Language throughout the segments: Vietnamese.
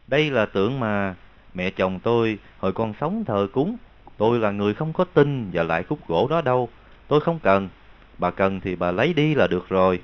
Đây là tượng mà mẹ chồng tôi hồi còn sống thờ cúng. Tôi là người không có tin và lại khúc gỗ đó đâu. Tôi không cần. Bà cần thì bà lấy đi là được rồi.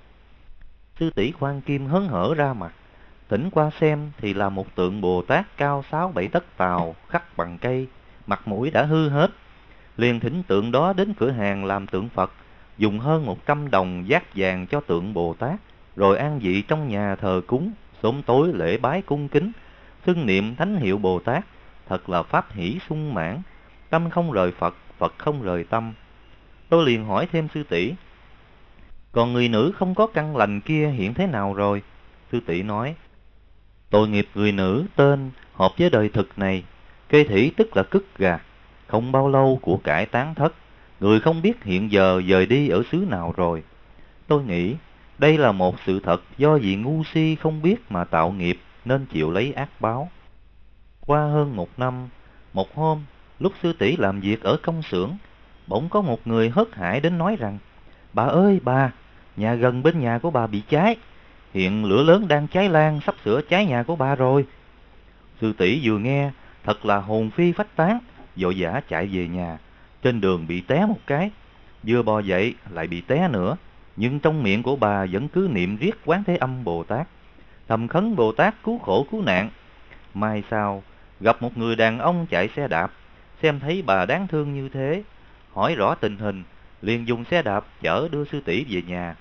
Sư tỷ Khoan Kim hớn hở ra mặt. Thỉnh qua xem thì là một tượng Bồ Tát cao 6-7 tấc tàu, khắc bằng cây, mặt mũi đã hư hết. Liền thỉnh tượng đó đến cửa hàng làm tượng Phật, dùng hơn 100 đồng dát vàng cho tượng Bồ Tát, rồi an vị trong nhà thờ cúng, sớm tối lễ bái cung kính, xưng niệm thánh hiệu Bồ Tát, thật là pháp hỷ sung mãn, tâm không rời Phật, Phật không rời tâm. Tôi liền hỏi thêm sư tỷ, còn người nữ không có căn lành kia hiện thế nào rồi? Sư tỷ nói, tội nghiệp người nữ tên hợp với đời thực này, cây thủy tức là cứt gà, không bao lâu của cải tán thất, người không biết hiện giờ dời đi ở xứ nào rồi. Tôi nghĩ đây là một sự thật do vị ngu si không biết mà tạo nghiệp nên chịu lấy ác báo. Qua hơn 1 năm, một hôm, lúc sư tỷ làm việc ở công xưởng, bỗng có một người hớt hải đến nói rằng, bà ơi bà, nhà gần bên nhà của bà bị cháy, hiện lửa lớn đang cháy lan sắp sửa cháy nhà của bà rồi. Sư tỷ vừa nghe, thật là hồn phi phách tán, vội vã chạy về nhà. Trên đường bị té một cái, vừa bò dậy lại bị té nữa, nhưng trong miệng của bà vẫn cứ niệm riết Quán Thế Âm Bồ Tát, thầm khấn Bồ Tát cứu khổ cứu nạn. Mai sau, gặp một người đàn ông chạy xe đạp, xem thấy bà đáng thương như thế, hỏi rõ tình hình, liền dùng xe đạp chở đưa sư tỷ về nhà.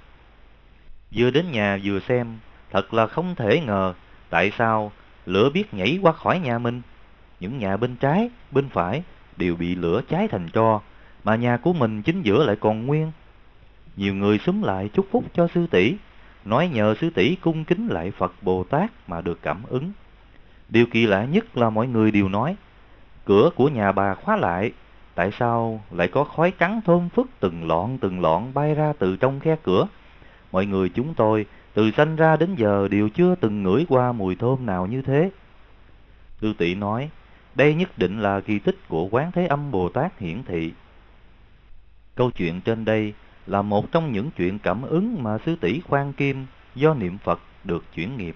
Vừa đến nhà vừa xem, thật là không thể ngờ, tại sao lửa biết nhảy qua khỏi nhà mình. Những nhà bên trái, bên phải đều bị lửa cháy thành tro, mà nhà của mình chính giữa lại còn nguyên. Nhiều người xúm lại chúc phúc cho sư tỷ, nói nhờ sư tỷ cung kính lại Phật Bồ Tát mà được cảm ứng. Điều kỳ lạ nhất là mọi người đều nói, cửa của nhà bà khóa lại, tại sao lại có khói trắng thơm phức từng lọn bay ra từ trong khe cửa. Mọi người chúng tôi từ sanh ra đến giờ đều chưa từng ngửi qua mùi thơm nào như thế. Sư tỷ nói, đây nhất định là kỳ tích của Quán Thế Âm Bồ Tát hiển thị. Câu chuyện trên đây là một trong những chuyện cảm ứng mà sư tỷ Khoan Kim do niệm Phật được chuyển nghiệp.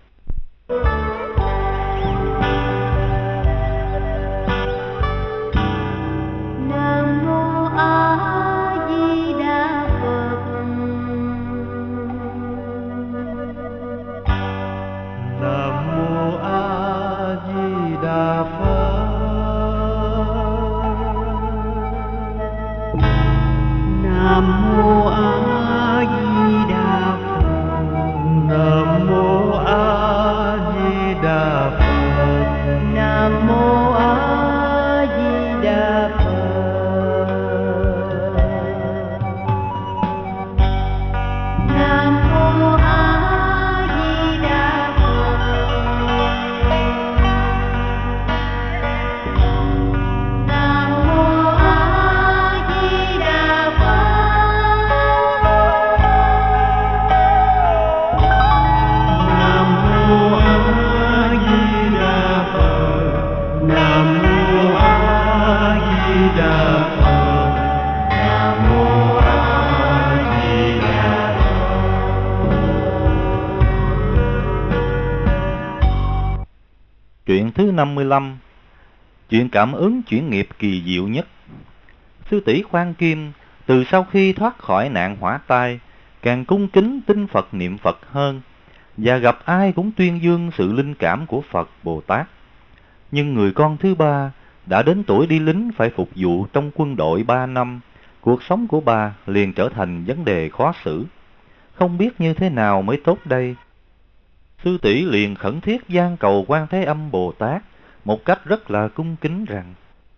Chuyện thứ 55, chuyện cảm ứng chuyển nghiệp kỳ diệu nhất. Sư tỷ Khoan Kim từ sau khi thoát khỏi nạn hỏa tai, càng cung kính tin Phật niệm Phật hơn, và gặp ai cũng tuyên dương sự linh cảm của Phật Bồ Tát. Nhưng người con thứ ba đã đến tuổi đi lính phải phục vụ trong quân đội 3 năm, cuộc sống của bà liền trở thành vấn đề khó xử. Không biết như thế nào mới tốt đây. Sư tỷ liền khẩn thiết van cầu Quan Thế Âm Bồ Tát một cách rất là cung kính rằng,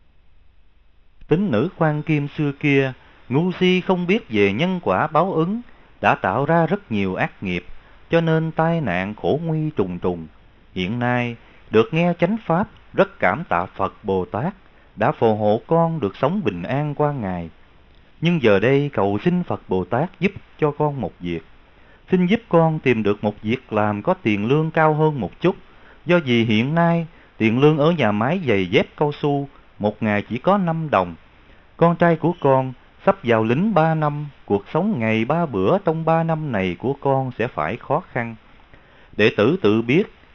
tín nữ Khoan Kim xưa kia ngu si không biết về nhân quả báo ứng, đã tạo ra rất nhiều ác nghiệp, cho nên tai nạn khổ nguy trùng trùng. Hiện nay được nghe chánh pháp, rất cảm tạ Phật Bồ Tát đã phù hộ con được sống bình an qua ngày. Nhưng giờ đây cầu xin Phật Bồ Tát giúp cho con một việc. Xin giúp con tìm được một việc làm có tiền lương cao hơn một chút, do vì hiện nay tiền lương ở nhà máy giày dép cao su một ngày chỉ có 5 đồng. Con trai của con sắp vào lính 3 năm, cuộc sống ngày 3 bữa trong 3 năm này của con sẽ phải khó khăn. Đệ tử tự biết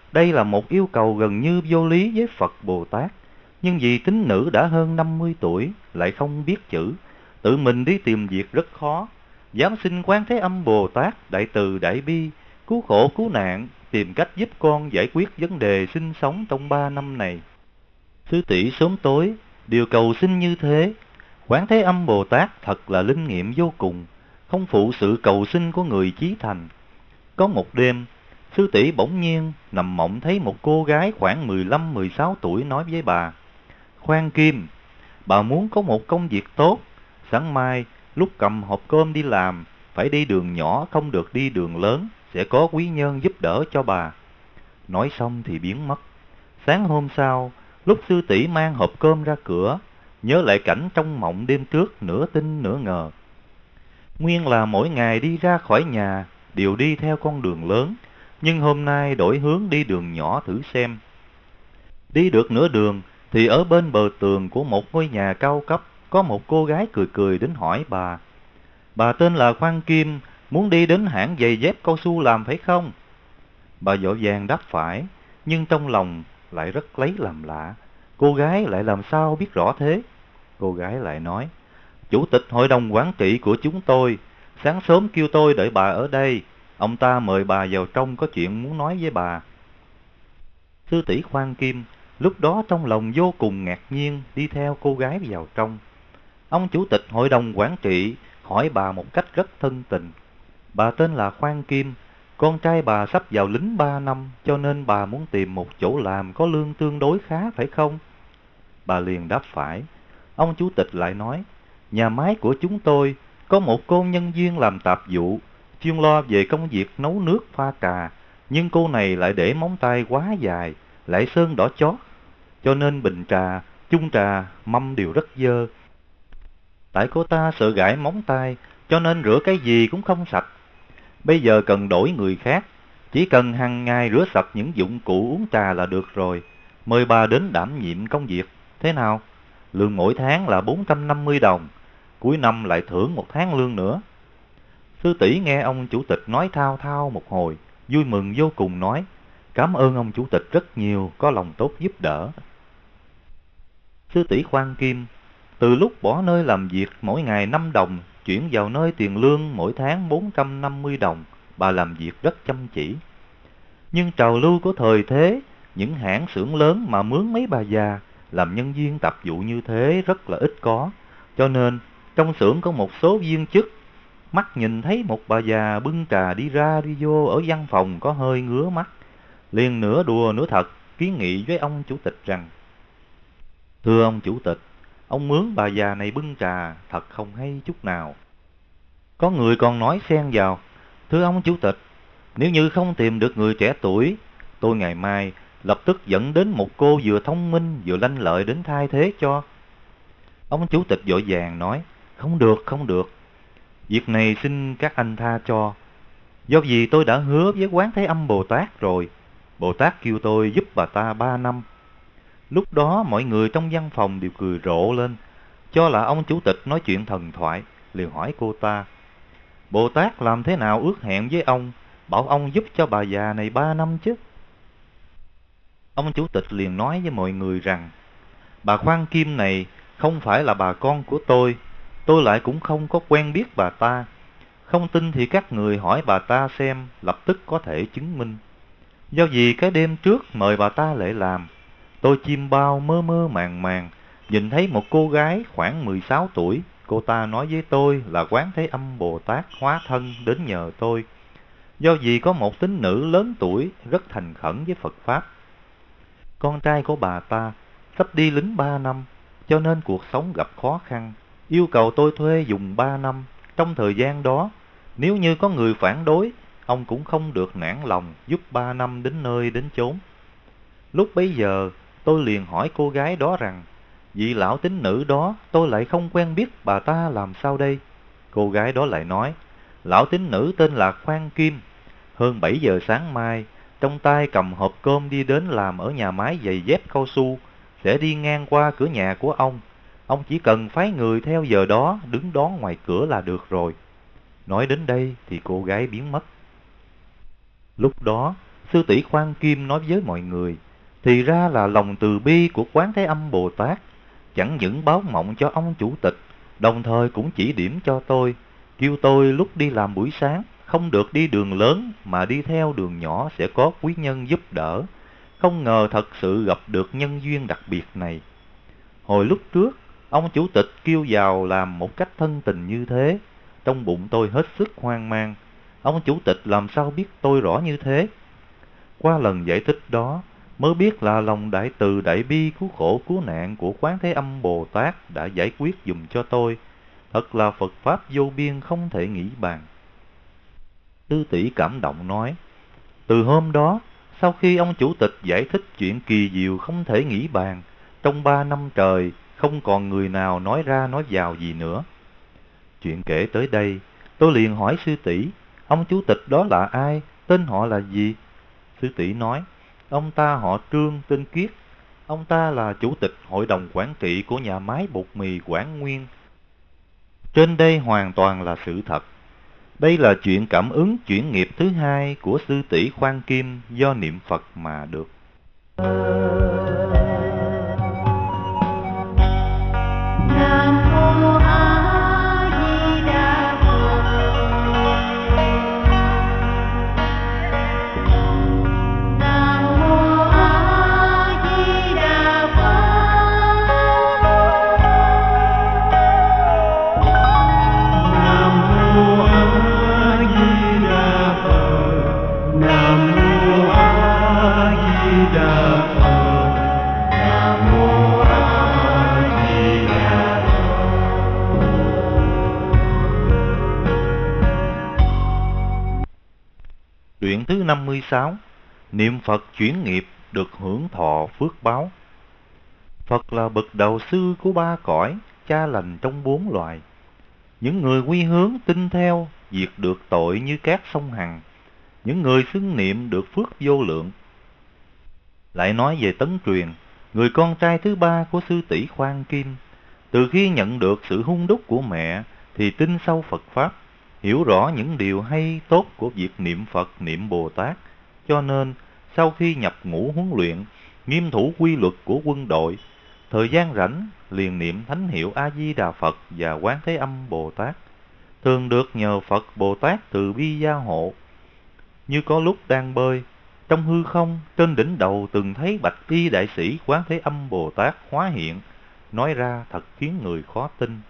Đây là một yêu cầu gần như vô lý với Phật Bồ Tát, nhưng vì tín nữ đã hơn 50 tuổi, lại không biết chữ, tự mình đi tìm việc rất khó. Dám xin Quán Thế Âm Bồ Tát đại từ đại bi, cứu khổ cứu nạn, tìm cách giúp con giải quyết vấn đề sinh sống trong 3 năm này. Sư tỷ sớm tối đều cầu xin như thế. Quán Thế Âm Bồ Tát thật là linh nghiệm vô cùng, không phụ sự cầu xin của người chí thành. Có một đêm, sư tỷ bỗng nhiên nằm mộng thấy một cô gái khoảng 15-16 tuổi nói với bà: Khoan Kim, bà muốn có một công việc tốt, sáng mai lúc cầm hộp cơm đi làm, phải đi đường nhỏ không được đi đường lớn, sẽ có quý nhân giúp đỡ cho bà. Nói xong thì biến mất. Sáng hôm sau, lúc sư tỷ mang hộp cơm ra cửa, nhớ lại cảnh trong mộng đêm trước, nửa tin nửa ngờ. Nguyên là mỗi ngày đi ra khỏi nhà đều đi theo con đường lớn, nhưng hôm nay đổi hướng đi đường nhỏ thử xem. Đi được nửa đường thì ở bên bờ tường của một ngôi nhà cao cấp có một cô gái cười cười đến hỏi bà: Bà tên là Khoan Kim, muốn đi đến hãng giày dép cao su làm phải không? Bà vội vàng đáp phải, nhưng trong lòng lại rất lấy làm lạ. Cô gái lại làm sao biết rõ thế? Cô gái lại nói: Chủ tịch hội đồng quản trị của chúng tôi sáng sớm kêu tôi đợi bà ở đây. Ông ta mời bà vào trong có chuyện muốn nói với bà. Sư tỷ Khoan Kim lúc đó trong lòng vô cùng ngạc nhiên đi theo cô gái vào trong. Ông chủ tịch hội đồng quản trị hỏi bà một cách rất thân tình. Bà tên là Khoan Kim, con trai bà sắp vào lính 3 năm, cho nên bà muốn tìm một chỗ làm có lương tương đối khá phải không? Bà liền đáp phải. Ông chủ tịch lại nói: Nhà máy của chúng tôi có một cô nhân viên làm tạp vụ, chuyên lo về công việc nấu nước pha trà, nhưng cô này lại để móng tay quá dài, lại sơn đỏ chót, cho nên bình trà, chung trà, mâm đều rất dơ. Tại cô ta sợ gãi móng tay, cho nên rửa cái gì cũng không sạch. Bây giờ cần đổi người khác, chỉ cần hàng ngày rửa sạch những dụng cụ uống trà là được rồi. Mời bà đến đảm nhiệm công việc, thế nào? Lương mỗi tháng là 450 đồng, cuối năm lại thưởng một tháng lương nữa. Sư tỷ nghe ông chủ tịch nói thao thao một hồi, vui mừng vô cùng nói: Cảm ơn ông chủ tịch rất nhiều, có lòng tốt giúp đỡ. Sư tỷ Khoan Kim từ lúc bỏ nơi làm việc mỗi ngày 5 đồng, chuyển vào nơi tiền lương mỗi tháng 450 đồng, bà làm việc rất chăm chỉ. Nhưng trào lưu của thời thế, những hãng xưởng lớn mà mướn mấy bà già làm nhân viên tạp vụ như thế rất là ít có. Cho nên trong xưởng có một số viên chức mắt nhìn thấy một bà già bưng trà đi ra đi vô ở văn phòng có hơi ngứa mắt, liền nửa đùa nửa thật kiến nghị với ông chủ tịch rằng: Thưa ông chủ tịch, ông mướn bà già này bưng trà thật không hay chút nào. Có người còn nói xen vào: Thưa ông chủ tịch, nếu như không tìm được người trẻ tuổi, tôi ngày mai lập tức dẫn đến một cô vừa thông minh vừa lanh lợi đến thay thế cho. Ông chủ tịch vội vàng nói: Không được, không được. Việc này xin các anh tha cho. Do vì tôi đã hứa với Quán Thế Âm Bồ Tát rồi. Bồ Tát kêu tôi giúp bà ta 3 năm. Lúc đó mọi người trong văn phòng đều cười rộ lên, cho là ông chủ tịch nói chuyện thần thoại, liền hỏi cô ta: Bồ Tát làm thế nào ước hẹn với ông, bảo ông giúp cho bà già này 3 năm chứ? Ông chủ tịch liền nói với mọi người rằng: Bà Khoan Kim này không phải là bà con của tôi lại cũng không có quen biết bà ta. Không tin thì các người hỏi bà ta xem, lập tức có thể chứng minh. Do vì cái đêm trước mời bà ta lại làm, tôi chim bao mơ mơ màng màng, nhìn thấy một cô gái khoảng 16 tuổi, cô ta nói với tôi là Quán Thế Âm Bồ Tát hóa thân đến nhờ tôi. Do vì có một tín nữ lớn tuổi rất thành khẩn với Phật Pháp. Con trai của bà ta sắp đi lính 3 năm, cho nên cuộc sống gặp khó khăn, yêu cầu tôi thuê dùng 3 năm. Trong thời gian đó, nếu như có người phản đối, ông cũng không được nản lòng giúp 3 năm đến nơi đến chốn. Lúc bấy giờ, tôi liền hỏi cô gái đó rằng: Vị lão tín nữ đó tôi lại không quen biết, bà ta làm sao đây? Cô gái đó lại nói: Lão tín nữ tên là Khoan Kim, hơn 7 giờ sáng mai, trong tay cầm hộp cơm đi đến làm ở nhà máy giày dép cao su, sẽ đi ngang qua cửa nhà của ông. Ông chỉ cần phái người theo giờ đó đứng đón ngoài cửa là được rồi. Nói đến đây thì cô gái biến mất. Lúc đó, Sư tỷ Khoan Kim nói với mọi người, thì ra là lòng từ bi của Quán Thế Âm Bồ Tát chẳng những báo mộng cho ông chủ tịch, đồng thời cũng chỉ điểm cho tôi, kêu tôi lúc đi làm buổi sáng không được đi đường lớn mà đi theo đường nhỏ sẽ có quý nhân giúp đỡ. Không ngờ thật sự gặp được nhân duyên đặc biệt này. Hồi lúc trước, ông chủ tịch kêu vào làm một cách thân tình như thế, trong bụng tôi hết sức hoang mang. Ông chủ tịch làm sao biết tôi rõ như thế? Qua lần giải thích đó, mới biết là lòng đại từ đại bi cứu khổ cứu nạn của Quán Thế Âm Bồ Tát đã giải quyết giùm cho tôi. Thật là Phật Pháp vô biên không thể nghĩ bàn. Sư tỷ cảm động nói, từ hôm đó, sau khi ông chủ tịch giải thích chuyện kỳ diệu không thể nghĩ bàn, trong 3 năm trời không còn người nào nói ra nói vào gì nữa. Chuyện kể tới đây, tôi liền hỏi sư tỷ, ông chủ tịch đó là ai, tên họ là gì? Sư tỷ nói, ông ta họ Trương tên Kiết, ông ta là chủ tịch hội đồng quản trị của nhà máy bột mì Quảng Nguyên. Trên đây hoàn toàn là sự thật. Đây là chuyện cảm ứng chuyển nghiệp thứ hai của sư tỷ Khoan Kim do niệm Phật mà được. Chuyện thứ 56, niệm Phật chuyển nghiệp được hưởng thọ phước báo. Phật là bậc đầu sư của ba cõi, cha lành trong 4 loài. Những người quy hướng tin theo, diệt được tội như cát sông Hằng. Những người xưng niệm được phước vô lượng. Lại nói về Tấn Truyền, người con trai thứ ba của sư tỷ Khoan Kim. Từ khi nhận được sự hung đúc của mẹ, thì tin sâu Phật Pháp, hiểu rõ những điều hay tốt của việc niệm Phật, niệm Bồ Tát. Cho nên, sau khi nhập ngũ huấn luyện, nghiêm thủ quy luật của quân đội, thời gian rảnh liền niệm thánh hiệu A-di-đà Phật và Quán Thế Âm Bồ Tát. Thường được nhờ Phật Bồ Tát từ bi gia hộ. Như có lúc đang bơi, trong hư không, trên đỉnh đầu từng thấy bạch y đại sĩ Quán Thế Âm Bồ Tát hóa hiện, nói ra thật khiến người khó tin.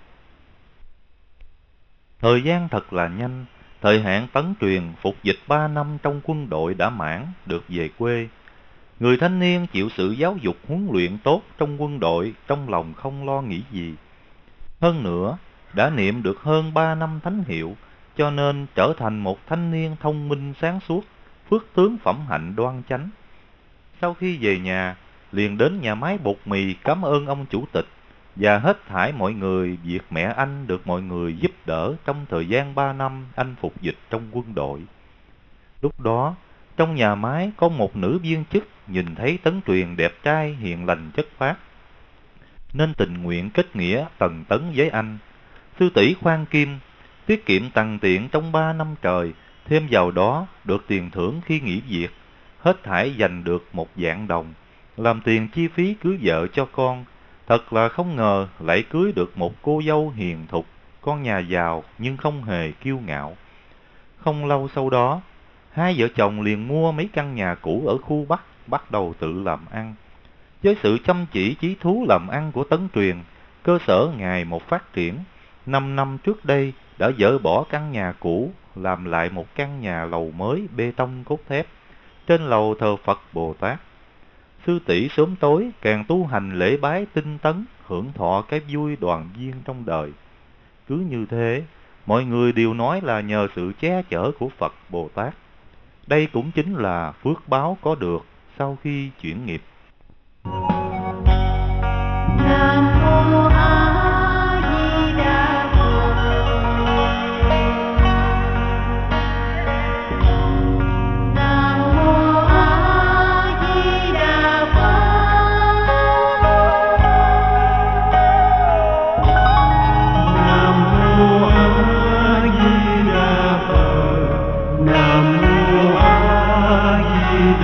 Thời gian thật là nhanh, thời hạn Tấn Truyền phục dịch 3 năm trong quân đội đã mãn, được về quê. Người thanh niên chịu sự giáo dục huấn luyện tốt trong quân đội, trong lòng không lo nghĩ gì. Hơn nữa, đã niệm được hơn 3 năm thánh hiệu, cho nên trở thành một thanh niên thông minh sáng suốt, phước tướng phẩm hạnh đoan chánh. Sau khi về nhà, liền đến nhà máy bột mì cảm ơn ông chủ tịch và hết thảy mọi người việc mẹ anh được mọi người giúp đỡ trong thời gian 3 năm anh phục dịch trong quân đội. Lúc đó, trong nhà máy có một nữ viên chức nhìn thấy Tấn Truyền đẹp trai hiền lành chất phác, nên tình nguyện kết nghĩa tần tấn với anh. Sư tỷ Khoan Kim tiết kiệm tằn tiện trong 3 năm trời, thêm vào đó được tiền thưởng khi nghỉ việc, hết thảy dành được 1.000 đồng, làm tiền chi phí cưới vợ cho con. Thật là không ngờ lại cưới được một cô dâu hiền thục, con nhà giàu nhưng không hề kiêu ngạo. Không lâu sau đó, hai vợ chồng liền mua mấy căn nhà cũ ở khu Bắc, bắt đầu tự làm ăn. Với sự chăm chỉ chí thú làm ăn của Tấn Truyền, cơ sở ngày một phát triển. 5 năm trước đây đã dỡ bỏ căn nhà cũ, làm lại một căn nhà lầu mới bê tông cốt thép. Trên lầu thờ Phật Bồ Tát. Sư tỷ sớm tối càng tu hành lễ bái tinh tấn, hưởng thọ cái vui đoàn viên trong đời. Cứ như thế, mọi người đều nói là nhờ sự che chở của Phật Bồ Tát. Đây cũng chính là phước báo có được sau khi chuyển nghiệp. Nam mô A Di Đà Phật. Nam mô A Di Đà Phật. Nam mô A Di Đà Phật. Nam mô A Di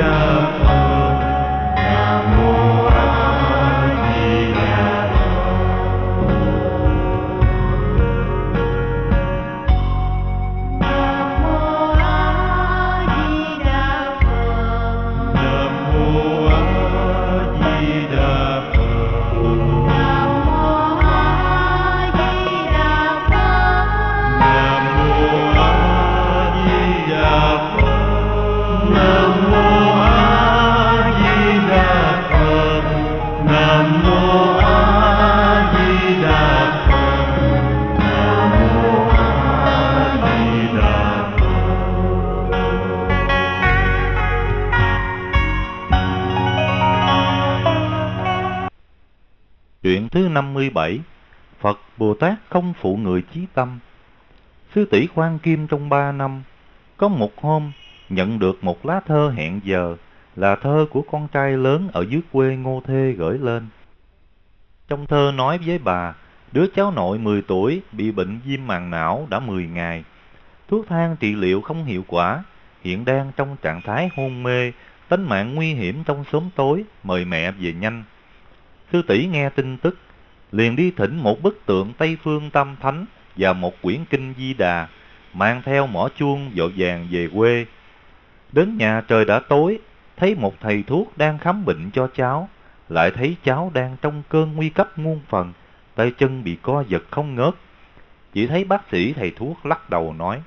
Chuyện thứ 57. Phật Bồ Tát không phụ người chí tâm. Sư tỷ Khoan Kim trong 3 năm, có một hôm nhận được một lá thơ hẹn giờ, là thơ của con trai lớn ở dưới quê Ngô Thê gửi lên. Trong thơ nói với bà, đứa cháu nội 10 tuổi bị bệnh viêm màng não đã 10 ngày. Thuốc thang trị liệu không hiệu quả, hiện đang trong trạng thái hôn mê, tính mạng nguy hiểm trong sớm tối, mời mẹ về nhanh. Sư tỷ nghe tin tức, liền đi thỉnh một bức tượng Tây Phương Tam Thánh và một quyển kinh Di Đà, mang theo mõ chuông vội vàng về quê. Đến nhà trời đã tối, thấy một thầy thuốc đang khám bệnh cho cháu, lại thấy cháu đang trong cơn nguy cấp muôn phần, tay chân bị co giật không ngớt. Chỉ thấy bác sĩ thầy thuốc lắc đầu nói,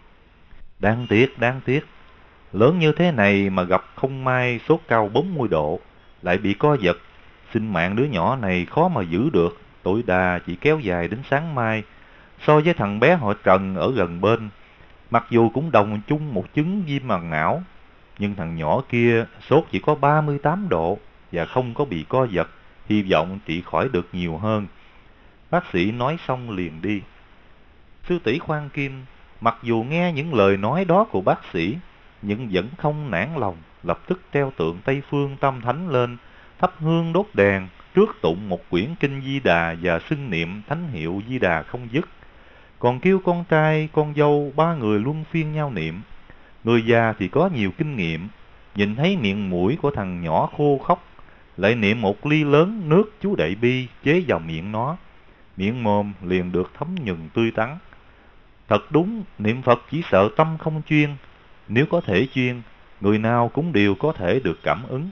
đáng tiếc, lớn như thế này mà gặp không may sốt cao 40 độ, lại bị co giật. Sinh mạng đứa nhỏ này khó mà giữ được, tối đa chỉ kéo dài đến sáng mai. So với thằng bé họ Trần ở gần bên, mặc dù cũng đồng chung một chứng viêm màng não, nhưng thằng nhỏ kia sốt chỉ có 38 độ và không có bị co giật, hy vọng trị khỏi được nhiều hơn. Bác sĩ nói xong liền đi. Sư tỷ Khoan Kim mặc dù nghe những lời nói đó của bác sĩ, nhưng vẫn không nản lòng, lập tức treo tượng Tây Phương Tam Thánh lên, thắp hương đốt đèn, trước tụng một quyển kinh Di Đà và xưng niệm thánh hiệu Di Đà không dứt. Còn kêu con trai, con dâu ba người luân phiên nhau niệm. Người già thì có nhiều kinh nghiệm, nhìn thấy miệng mũi của thằng nhỏ khô khóc, lại niệm một ly lớn nước chú Đại Bi chế vào miệng nó. Miệng mồm liền được thấm nhuần tươi tắn. Thật đúng, niệm Phật chỉ sợ tâm không chuyên. Nếu có thể chuyên, người nào cũng đều có thể được cảm ứng.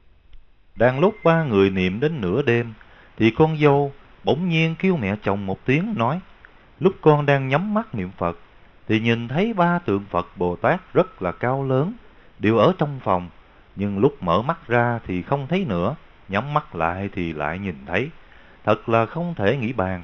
Đang lúc ba người niệm đến nửa đêm, thì con dâu bỗng nhiên kêu mẹ chồng một tiếng nói, lúc con đang nhắm mắt niệm Phật, thì nhìn thấy ba tượng Phật Bồ Tát rất là cao lớn, đều ở trong phòng. Nhưng lúc mở mắt ra thì không thấy nữa, nhắm mắt lại thì lại nhìn thấy. Thật là không thể nghĩ bàn.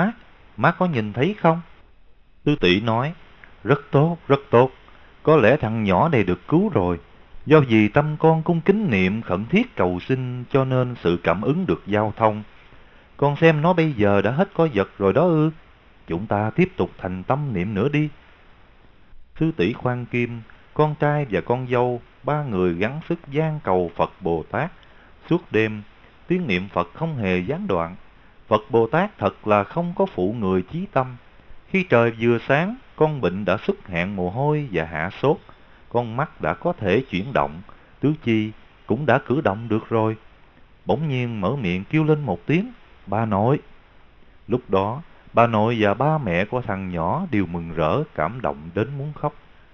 Má có nhìn thấy không? Sư tỷ nói, rất tốt, rất tốt. Có lẽ thằng nhỏ này được cứu rồi. Do vì tâm con cung kính niệm khẩn thiết cầu xin, cho nên sự cảm ứng được giao thông. Con xem nó bây giờ đã hết co giật rồi đó ư. Chúng ta tiếp tục thành tâm niệm nữa đi. Sư tỷ Khoan Kim, con trai và con dâu, ba người gắng sức van cầu Phật Bồ Tát. Suốt đêm, tiếng niệm Phật không hề gián đoạn. Phật Bồ Tát thật là không có phụ người chí tâm. Khi trời vừa sáng, con bệnh đã xuất hiện mồ hôi và hạ sốt. Con mắt đã có thể chuyển động, tứ chi cũng đã cử động được rồi. Bỗng nhiên mở miệng kêu lên một tiếng, bà nội. Lúc đó, bà nội và ba mẹ của thằng nhỏ đều mừng rỡ, cảm động đến muốn khóc.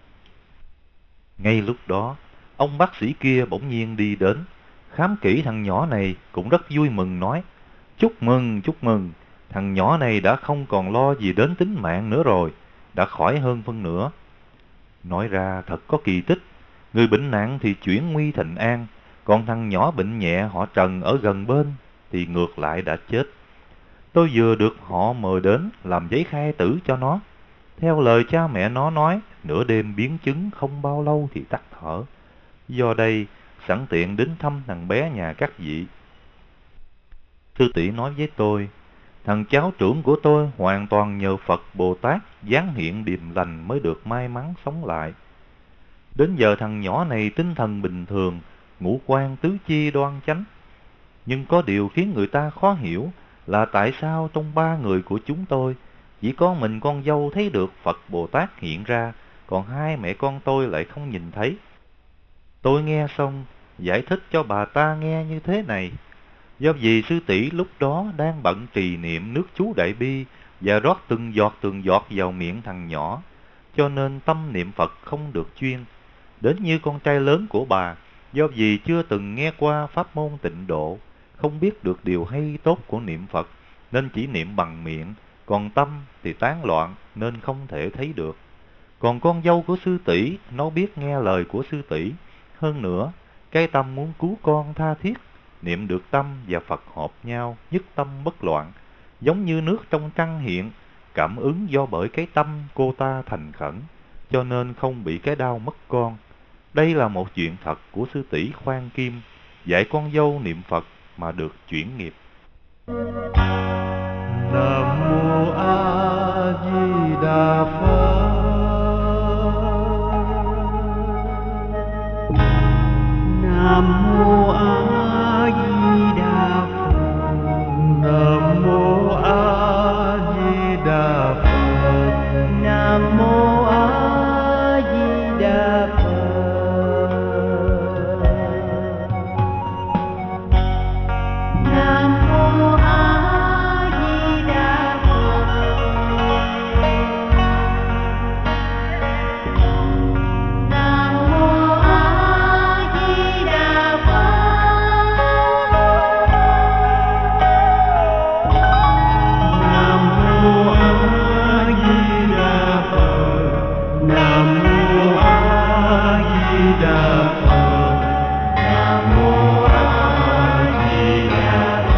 Ngay lúc đó, ông bác sĩ kia bỗng nhiên đi đến, khám kỹ thằng nhỏ này cũng rất vui mừng nói, chúc mừng, thằng nhỏ này đã không còn lo gì đến tính mạng nữa rồi, đã khỏi hơn phân nửa. Nói ra thật có kỳ tích, người bệnh nặng thì chuyển nguy thành an, còn thằng nhỏ bệnh nhẹ họ Trần ở gần bên thì ngược lại đã chết. Tôi vừa được họ mời đến làm giấy khai tử cho nó. Theo lời cha mẹ nó nói, nửa đêm biến chứng không bao lâu thì tắt thở. Do đây, sẵn tiện đến thăm thằng bé nhà các vị. Sư tỷ nói với tôi, thằng cháu trưởng của tôi hoàn toàn nhờ Phật Bồ Tát giáng hiện điềm lành mới được may mắn sống lại. Đến giờ thằng nhỏ này tinh thần bình thường, ngũ quan tứ chi đoan chánh. Nhưng có điều khiến người ta khó hiểu là tại sao trong ba người của chúng tôi, chỉ có mình con dâu thấy được Phật Bồ Tát hiện ra, còn hai mẹ con tôi lại không nhìn thấy. Tôi nghe xong, giải thích cho bà ta nghe như thế này. Do vì sư tỷ lúc đó đang bận trì niệm nước chú Đại Bi và rót từng giọt vào miệng thằng nhỏ, cho nên tâm niệm Phật không được chuyên. Đến như con trai lớn của bà, do vì chưa từng nghe qua pháp môn tịnh độ, không biết được điều hay tốt của niệm Phật, nên chỉ niệm bằng miệng, còn tâm thì tán loạn nên không thể thấy được. Còn con dâu của sư tỷ, nó biết nghe lời của sư tỷ. Hơn nữa, cái tâm muốn cứu con tha thiết, niệm được tâm và Phật hợp nhau, nhất tâm bất loạn, giống như nước trong trăng hiện, cảm ứng do bởi cái tâm cô ta thành khẩn, cho nên không bị cái đau mất con. Đây là một chuyện thật của sư tỷ Khoan Kim, dạy con dâu niệm Phật mà được chuyển nghiệp. Nam mô A Di Đà Phật. Nam mô A Di Đà Phật. Nam mô A Di Đà Phật. Nam mô A Di Đà Phật. Nam mô A Di Đà Phật. Nam mô A Di Đà Phật. Nam mô A Di Đà Phật. Nam mô A Di Đà Phật. Nam mô A Di Đà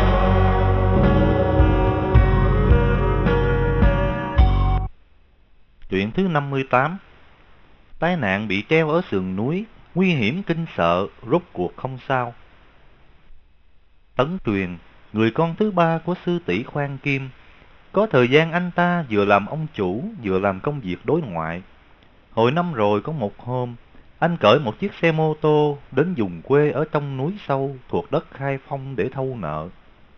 Truyện thứ 58. Tai nạn bị treo ở sườn núi, nguy hiểm kinh sợ, rốt cuộc không sao. Tấn Tuyền, người con thứ ba của sư tỷ Khoan Kim, có thời gian anh ta vừa làm ông chủ, vừa làm công việc đối ngoại. Hồi năm rồi có một hôm, anh cởi một chiếc xe mô tô đến vùng quê ở trong núi sâu thuộc đất Khai Phong để thâu nợ.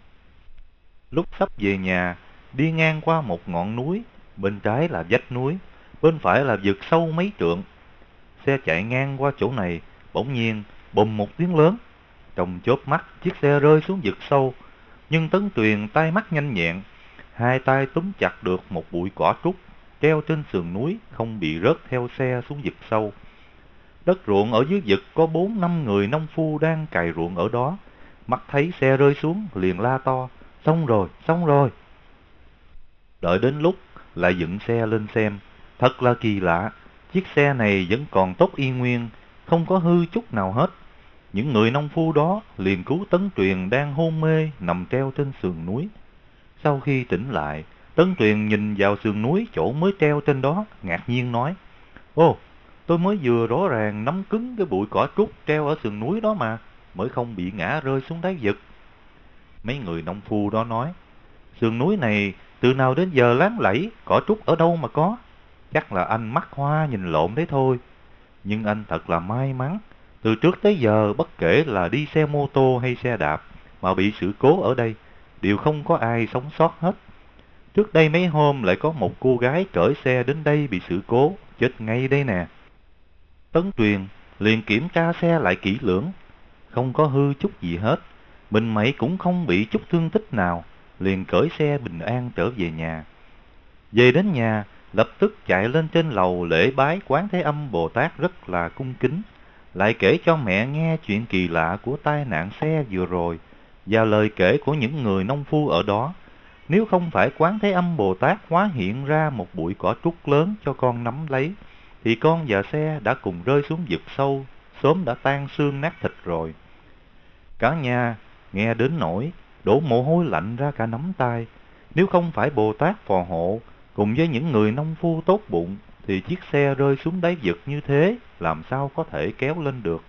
Lúc sắp về nhà, đi ngang qua một ngọn núi, bên trái là vách núi, bên phải là vực sâu mấy trượng. Xe chạy ngang qua chỗ này, bỗng nhiên bùm một tiếng lớn. Trong chớp mắt, chiếc xe rơi xuống vực sâu, nhưng Tấn Tuyền tay mắt nhanh nhẹn, hai tay túm chặt được một bụi cỏ trúc treo trên sườn núi, không bị rớt theo xe xuống vực sâu. Đất ruộng ở dưới vực có 4-5 người nông phu đang cày ruộng ở đó, mắt thấy xe rơi xuống liền la to: xong rồi, xong rồi. Đợi đến lúc lại dựng xe lên xem, thật là kỳ lạ, chiếc xe này vẫn còn tốt y nguyên, không có hư chút nào hết. Những người nông phu đó liền cứu Tấn Tuyền đang hôn mê nằm treo trên sườn núi. Sau khi tỉnh lại, Tấn Tuyền nhìn vào sườn núi chỗ mới treo trên đó, ngạc nhiên nói: Ô, tôi mới vừa rõ ràng nắm cứng cái bụi cỏ trúc treo ở sườn núi đó mà, mới không bị ngã rơi xuống đáy vực. Mấy người nông phu đó nói: sườn núi này từ nào đến giờ láng lẫy, cỏ trúc ở đâu mà có, chắc là anh mắt hoa nhìn lộn đấy thôi. Nhưng anh thật là may mắn, từ trước tới giờ bất kể là đi xe mô tô hay xe đạp mà bị sự cố ở đây, đều không có ai sống sót hết. Trước đây mấy hôm lại có một cô gái cởi xe đến đây bị sự cố, chết ngay đây nè. Tấn Tuyền liền kiểm tra xe lại kỹ lưỡng, không có hư chút gì hết, mình mẩy cũng không bị chút thương tích nào, liền cởi xe bình an trở về nhà. Về đến nhà, lập tức chạy lên trên lầu lễ bái Quán Thế Âm Bồ Tát rất là cung kính, lại kể cho mẹ nghe chuyện kỳ lạ của tai nạn xe vừa rồi và lời kể của những người nông phu ở đó. Nếu không phải Quán Thế Âm Bồ Tát hóa hiện ra một bụi cỏ trúc lớn cho con nắm lấy, thì con và xe đã cùng rơi xuống vực sâu, sớm đã tan xương nát thịt rồi. Cả nhà nghe đến nỗi đổ mồ hôi lạnh ra cả nắm tay. Nếu không phải Bồ Tát phò hộ cùng với những người nông phu tốt bụng, thì chiếc xe rơi xuống đáy vực như thế làm sao có thể kéo lên được.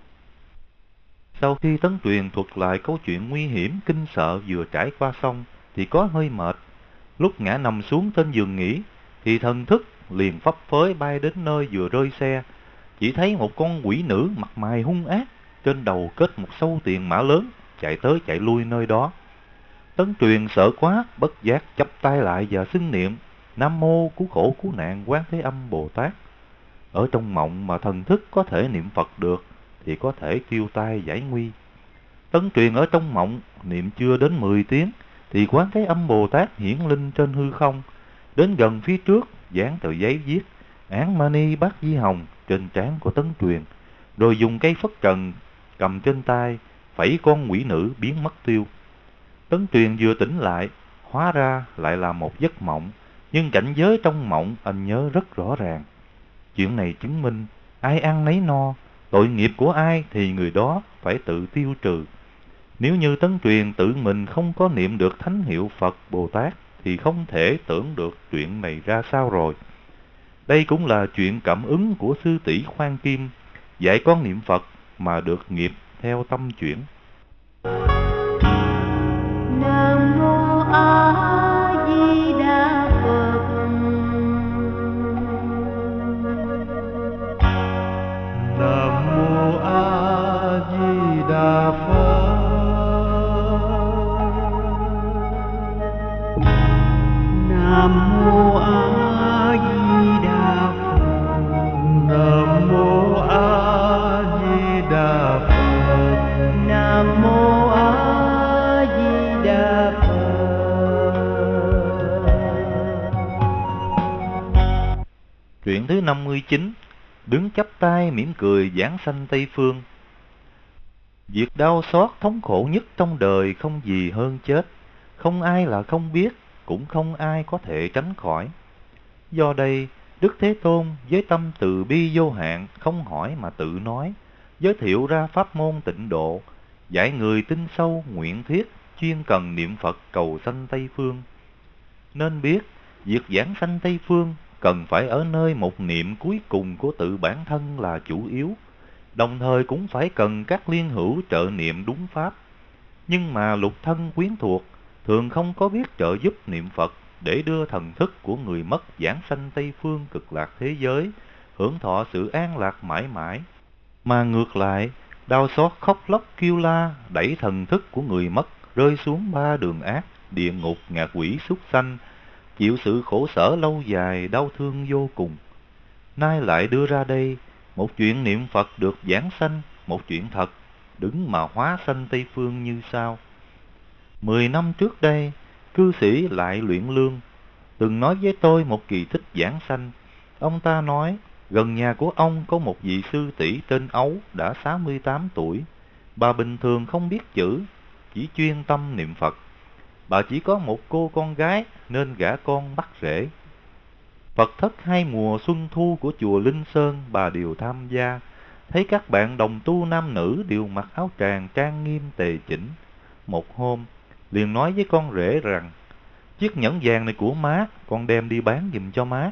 Sau khi Tấn Tuyền thuật lại câu chuyện nguy hiểm kinh sợ vừa trải qua xong, thì có hơi mệt. Lúc ngã nằm xuống trên giường nghỉ, thì thần thức liền phấp phới bay đến nơi vừa rơi xe. Chỉ thấy một con quỷ nữ mặt mày hung ác, trên đầu kết một sâu tiền mã lớn, chạy tới chạy lui nơi đó. Tấn Tuyền sợ quá, bất giác chắp tay lại và xưng niệm: Nam mô cứu khổ cứu nạn Quán Thế Âm Bồ Tát. Ở trong mộng mà thần thức có thể niệm Phật được, thì có thể kêu tai giải nguy. Tấn Tuyền ở trong mộng niệm chưa đến 10 tiếng, thì Quán Thế Âm Bồ Tát hiển linh trên hư không, đến gần phía trước, dán tờ giấy viết Án Mani Bát Di Hồng trên trán của Tấn Tuyền, rồi dùng cây phất trần cầm trên tay phẩy con quỷ nữ biến mất tiêu. Tấn Tuyền vừa tỉnh lại, hóa ra lại là một giấc mộng, nhưng cảnh giới trong mộng anh nhớ rất rõ ràng. Chuyện này chứng minh ai ăn nấy no, tội nghiệp của ai thì người đó phải tự tiêu trừ. Nếu như Tấn Tuyền tự mình không có niệm được thánh hiệu Phật Bồ Tát, thì không thể tưởng được chuyện này ra sao rồi. Đây cũng là chuyện cảm ứng của sư tỷ Khoan Kim, dạy con niệm Phật mà được nghiệp theo tâm chuyển. Nam Mô A Di Đà Phật. Nam mô A Di Đà Phật. Nam Mô A Di Đà Phật. Truyện thứ 59. Đứng chắp tay mỉm cười giảng sanh Tây Phương. Việc đau xót thống khổ nhất trong đời không gì hơn chết. Không ai là không biết, cũng không ai có thể tránh khỏi. Do đây, Đức Thế Tôn với tâm từ bi vô hạn, không hỏi mà tự nói, giới thiệu ra pháp môn tịnh độ, dạy người tin sâu nguyện thiết, chuyên cần niệm Phật cầu sanh Tây Phương. Nên biết, việc giảng sanh Tây Phương cần phải ở nơi một niệm cuối cùng của tự bản thân là chủ yếu, đồng thời cũng phải cần các liên hữu trợ niệm đúng pháp. Nhưng mà lục thân quyến thuộc thường không có biết trợ giúp niệm Phật để đưa thần thức của người mất giảng sanh Tây Phương cực lạc thế giới, hưởng thọ sự an lạc mãi mãi. Mà ngược lại, đau xót khóc lóc kêu la đẩy thần thức của người mất rơi xuống ba đường ác, địa ngục, ngạ quỷ, súc sanh, chịu sự khổ sở lâu dài, đau thương vô cùng. Nay lại đưa ra đây một chuyện niệm Phật được giảng sanh, một chuyện thật, đứng mà hóa sanh Tây Phương như sau. 10 năm trước đây, cư sĩ Lại Luyện Lương từng nói với tôi một kỳ tích giảng sanh. Ông ta nói, gần nhà của ông có một vị sư tỷ tên Ấu đã 68 tuổi. Bà bình thường không biết chữ, chỉ chuyên tâm niệm Phật. Bà chỉ có một cô con gái nên gả con bắt rễ. Phật thất 2 mùa xuân thu của chùa Linh Sơn bà đều tham gia. Thấy các bạn đồng tu nam nữ đều mặc áo tràng trang nghiêm tề chỉnh. Một hôm, liền nói với con rể rằng, chiếc nhẫn vàng này của má, con đem đi bán giùm cho má.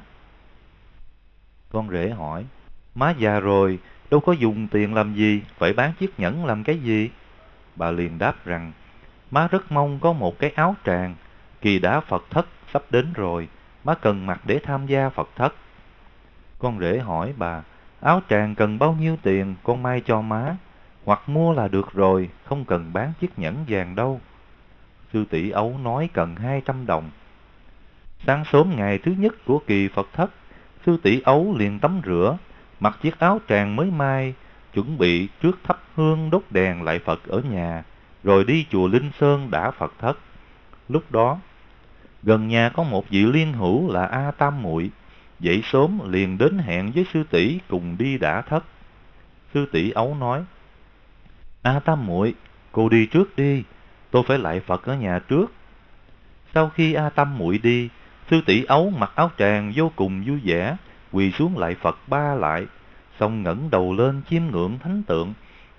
Con rể hỏi, má già rồi, đâu có dùng tiền làm gì, phải bán chiếc nhẫn làm cái gì? Bà liền đáp rằng, má rất mong có một cái áo tràng, kỳ đá Phật thất sắp đến rồi, má cần mặc để tham gia Phật thất. Con rể hỏi bà, áo tràng cần bao nhiêu tiền, con may cho má, hoặc mua là được rồi, không cần bán chiếc nhẫn vàng đâu. Sư tỷ Ấu nói cần 200 đồng. Sáng sớm ngày thứ nhất của kỳ Phật thất, sư tỷ Ấu liền tắm rửa, mặc chiếc áo tràng mới may, chuẩn bị trước thắp hương đốt đèn lại Phật ở nhà, rồi đi chùa Linh Sơn đả Phật thất. Lúc đó, gần nhà có một vị liên hữu là A Tam Muội, dậy sớm liền đến hẹn với sư tỷ cùng đi đả thất. Sư tỷ Ấu nói, A Tam Muội, cô đi trước đi, tôi phải lại Phật ở nhà trước. Sau khi A Tam Muội đi, sư tỷ Ấu mặc áo tràng vô cùng vui vẻ, quỳ xuống lại Phật 3 lại, xong ngẩng đầu lên chiêm ngưỡng thánh tượng,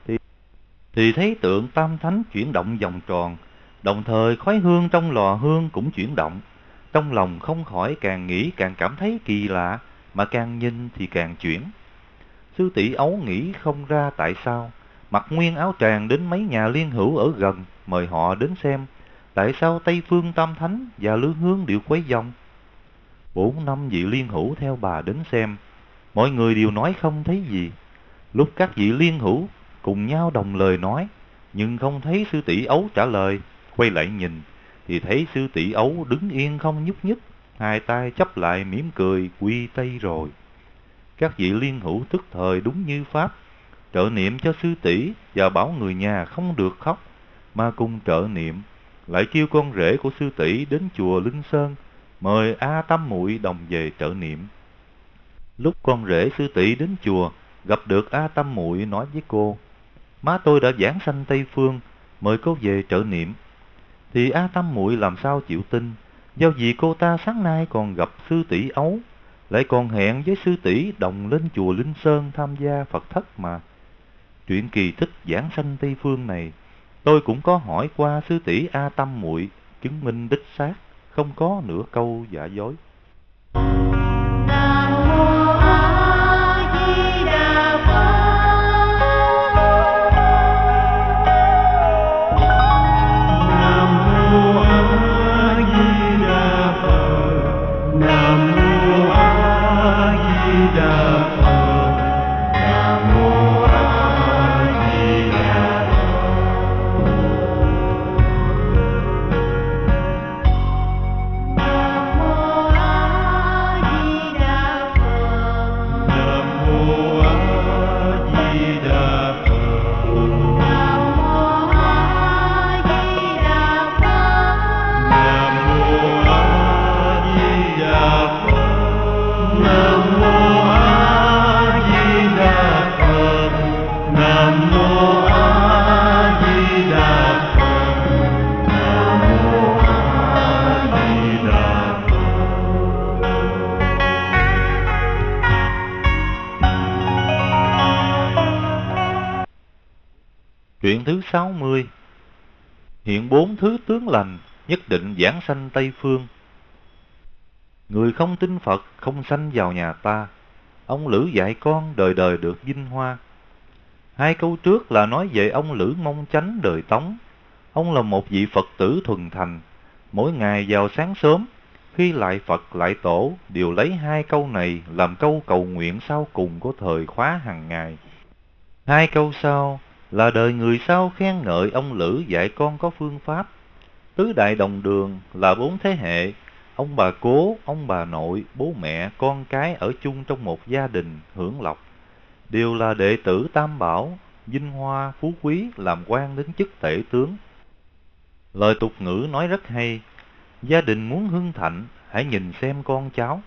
thì thấy tượng Tam Thánh chuyển động vòng tròn, đồng thời khói hương trong lò hương cũng chuyển động. Trong lòng không khỏi càng nghĩ càng cảm thấy kỳ lạ, mà càng nhìn thì càng chuyển. Sư tỷ Ấu nghĩ không ra tại sao, mặc nguyên áo tràng đến mấy nhà liên hữu ở gần, mời họ đến xem, tại sao Tây Phương Tam Thánh và Lương Hương đều quấy vòng. 4-5 vị liên hữu theo bà đến xem, mọi người đều nói không thấy gì. Lúc các vị liên hữu cùng nhau đồng lời nói, nhưng không thấy sư tỷ Ấu trả lời, quay lại nhìn, thì thấy sư tỷ Ấu đứng yên không nhúc nhích, 2 tay chắp lại mỉm cười quy tây rồi. Các vị liên hữu tức thời đúng như pháp, trợ niệm cho sư tỷ và bảo người nhà không được khóc, mà cùng trợ niệm, lại kêu con rể của sư tỷ đến chùa Linh Sơn, mời A Tam Muội đồng về trợ niệm. Lúc con rể sư tỷ đến chùa, gặp được A Tam Muội nói với cô, má tôi đã giảng sanh Tây Phương, mời cô về trợ niệm. Thì A Tam Muội làm sao chịu tin, do vì cô ta sáng nay còn gặp sư tỷ Ấu, lại còn hẹn với sư tỷ đồng lên chùa Linh Sơn tham gia Phật thất mà. Chuyện kỳ tích giảng sanh Tây Phương này, tôi cũng có hỏi qua sư tỷ A Tam Muội, chứng minh đích xác, không có nửa câu giả dối. Nam Mô A Di Đà Phật. Nam Mô A Di Đà Phật. Nam Mô A Di Đà Phật. Nam Mô A Di Đà Phật. Nam Mô thứ 60. Hiện 4 thứ tướng lành, nhất định giảng sanh Tây Phương. Người không tin Phật không sanh vào nhà ta. Ông Lữ dạy con đời đời được vinh hoa. Hai câu trước là nói về ông Lữ Mông Chánh đời Tống. Ông là một vị Phật tử thuần thành. Mỗi ngày vào sáng sớm, khi lại Phật lại Tổ, đều lấy hai câu này làm câu cầu nguyện sau cùng của thời khóa hàng ngày. Hai câu sau là đời người sau khen ngợi ông Lữ dạy con có phương pháp. Tứ đại đồng đường là 4 thế hệ, ông bà cố, ông bà nội, bố mẹ, con cái ở chung trong một gia đình hưởng lộc, đều là đệ tử Tam Bảo, vinh hoa phú quý, làm quan đến chức tể tướng. Lời tục ngữ nói rất hay: gia đình muốn hưng thịnh, hãy nhìn xem con cháu.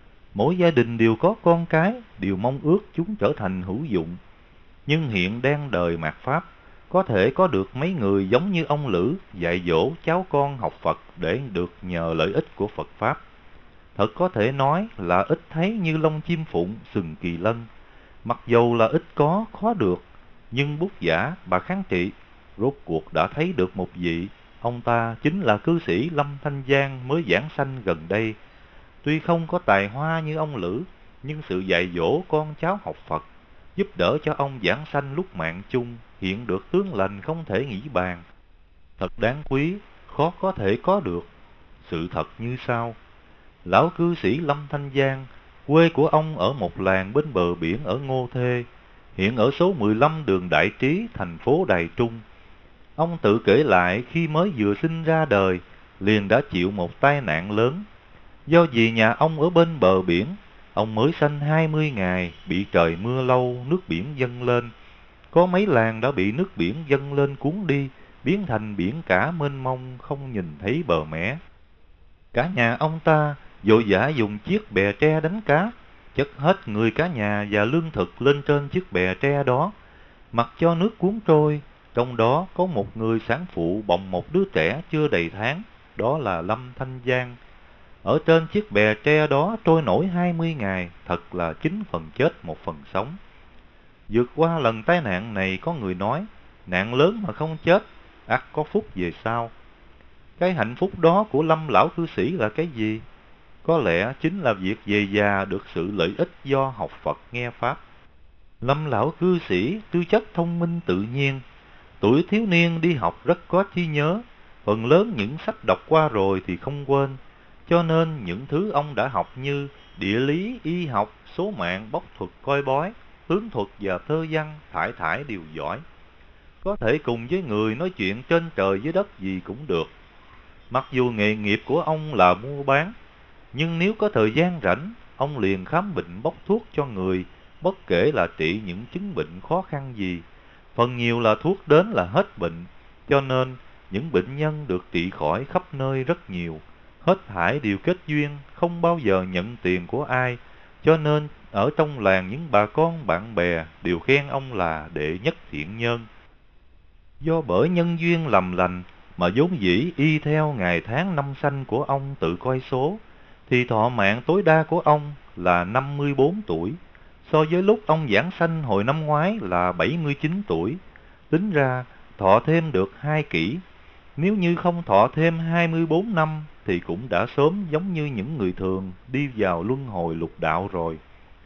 Mỗi gia đình đều có con cái, đều mong ước chúng trở thành hữu dụng. Nhưng hiện đang đời mạt Pháp, có thể có được mấy người giống như ông Lữ dạy dỗ cháu con học Phật để được nhờ lợi ích của Phật Pháp. Thật có thể nói là ít thấy như lông chim phụng, sừng kỳ lân. Mặc dầu là ít có, khó được, nhưng bút giả bà Kháng Trị rốt cuộc đã thấy được một vị. Ông ta chính là cư sĩ Lâm Thanh Giang mới giảng sanh gần đây. Tuy không có tài hoa như ông Lữ, nhưng sự dạy dỗ con cháu học Phật, giúp đỡ cho ông giảng sanh lúc mạng chung, hiện được tướng lành không thể nghĩ bàn. Thật đáng quý, khó có thể có được. Sự thật như sau: lão cư sĩ Lâm Thanh Giang, quê của ông ở một làng bên bờ biển ở Ngô Thê, hiện ở số 15 đường Đại Trí, thành phố Đài Trung. Ông tự kể lại khi mới vừa sinh ra đời, liền đã chịu một tai nạn lớn. Do vì nhà ông ở bên bờ biển, ông mới sanh 20 ngày, bị trời mưa lâu, nước biển dâng lên. Có mấy làng đã bị nước biển dâng lên cuốn đi, biến thành biển cả mênh mông, không nhìn thấy bờ mé. Cả nhà ông ta vội vã dùng chiếc bè tre đánh cá, chất hết người cả nhà và lương thực lên trên chiếc bè tre đó, mặc cho nước cuốn trôi. Trong đó có một người sản phụ bồng một đứa trẻ chưa đầy tháng, đó là Lâm Thanh Giang. Ở trên chiếc bè tre đó trôi nổi 20 ngày, thật là 9 phần chết 1 phần sống. Vượt qua lần tai nạn này, có người nói, nạn lớn mà không chết, ắt có phúc về sau. Cái hạnh phúc đó của Lâm lão cư sĩ là cái gì? Có lẽ chính là việc về già được sự lợi ích do học Phật nghe Pháp. Lâm lão cư sĩ tư chất thông minh tự nhiên, tuổi thiếu niên đi học rất có trí nhớ, phần lớn những sách đọc qua rồi thì không quên, cho nên những thứ ông đã học như địa lý, y học, số mạng, bóc thuật, coi bói, tướng thuật và thơ văn, thải thải đều giỏi. Có thể cùng với người nói chuyện trên trời dưới đất gì cũng được. Mặc dù nghề nghiệp của ông là mua bán, nhưng nếu có thời gian rảnh, ông liền khám bệnh bốc thuốc cho người, bất kể là trị những chứng bệnh khó khăn gì. Phần nhiều là thuốc đến là hết bệnh, cho nên những bệnh nhân được trị khỏi khắp nơi rất nhiều. Hết thảy đều kết duyên, không bao giờ nhận tiền của ai, cho nên ở trong làng những bà con bạn bè đều khen ông là đệ nhất thiện nhân. Do bởi nhân duyên lầm lành mà vốn dĩ y theo ngày tháng năm sanh của ông tự coi số, thì thọ mạng tối đa của ông là 54 tuổi, so với lúc ông giảng sanh hồi năm ngoái là 79 tuổi. Tính ra thọ thêm được 2 kỷ. Nếu như không thọ thêm 24 năm thì cũng đã sớm giống như những người thường đi vào luân hồi lục đạo rồi.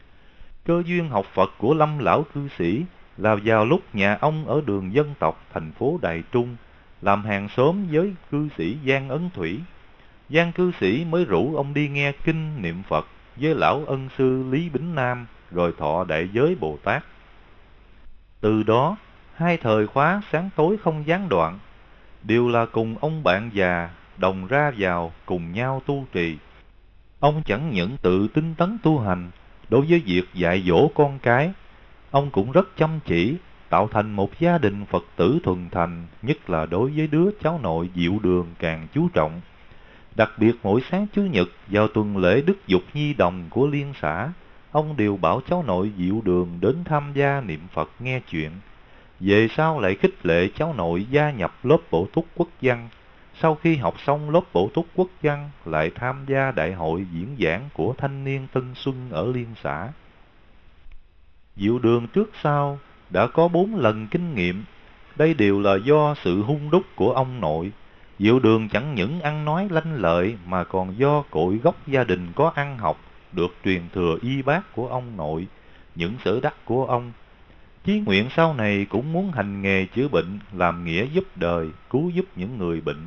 Cơ duyên học Phật của Lâm lão cư sĩ là vào lúc nhà ông ở đường Dân Tộc, thành phố Đài Trung, làm hàng xóm với cư sĩ Giang Ấn Thủy. Giang cư sĩ mới rủ ông đi nghe kinh niệm Phật với lão ân sư Lý Bính Nam, rồi thọ đại giới Bồ Tát. Từ đó, hai thời khóa sáng tối không gián đoạn, đều là cùng ông bạn già đồng ra vào cùng nhau tu trì. Ông chẳng những tự tinh tấn tu hành, đối với việc dạy dỗ con cái, ông cũng rất chăm chỉ, tạo thành một gia đình Phật tử thuần thành, nhất là đối với đứa cháu nội Diệu Đường càng chú trọng. Đặc biệt mỗi sáng Chủ nhật vào tuần lễ Đức Dục Nhi Đồng của liên xã, ông đều bảo cháu nội Diệu Đường đến tham gia niệm Phật nghe chuyện. Về sau lại khích lệ cháu nội gia nhập lớp bổ túc quốc văn. Sau khi học xong lớp bổ túc quốc văn, lại tham gia đại hội diễn giảng của thanh niên Tân Xuân ở liên xã. Diệu Đường trước sau đã có 4 lần kinh nghiệm, Đây đều là do sự hung đúc của ông nội. Diệu Đường chẳng những ăn nói lanh lợi mà còn do cội gốc gia đình có ăn học, được truyền thừa y bác của ông nội, những sở đắc của ông. Chí nguyện sau này cũng muốn hành nghề chữa bệnh, làm nghĩa giúp đời, cứu giúp những người bệnh.